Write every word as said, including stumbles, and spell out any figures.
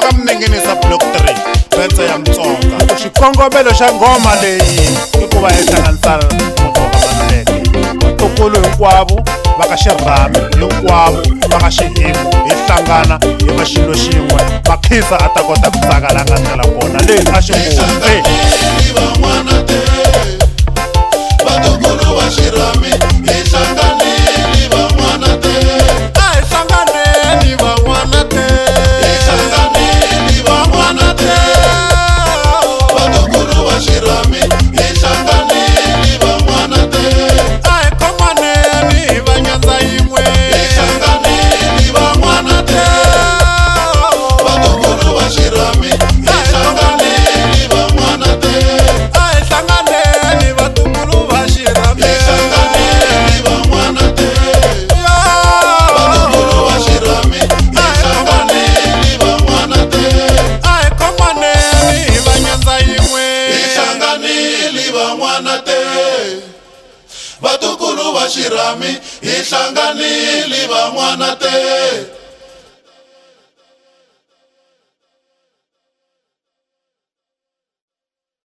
ka Mninginisa block three Betsa ya Mtsonga. Xikongomelo xa ngoma leyi i ku va hi hlanganisa Mutsonga Maluleke. Vatukulu hinkwavo va ka Xirhami hinkwavo va ka Xihimu hi hlangana hi va xilo xin'we. Makhisa a ta kota ku tsaka la nga tlela kona leyi a xi ngombe. Vatukulu va Xirhami hi hlanganile van'wana te. A hi hlanganeni van'wana te. Hi hlanganile van'wana te. Vatukulu va Xirhami hi hlanganile van'wana te. A hi khomaneni hi va nyandza yin'we. Hi hlanganile van'wana te. Vatukulu va Xirhami hi hlanganile van'wana te. A hi hlanganeni vatukulu va Xirhami. Hi hlanganile van'wana te. Vatukulu va Xirhami hi hlanganile van'wana te. A hi khomaneni hi va nyandza yin'we. Hi hlanganile van'wana te. Vatukulu va Xirhami hi hlanganile van'wana te.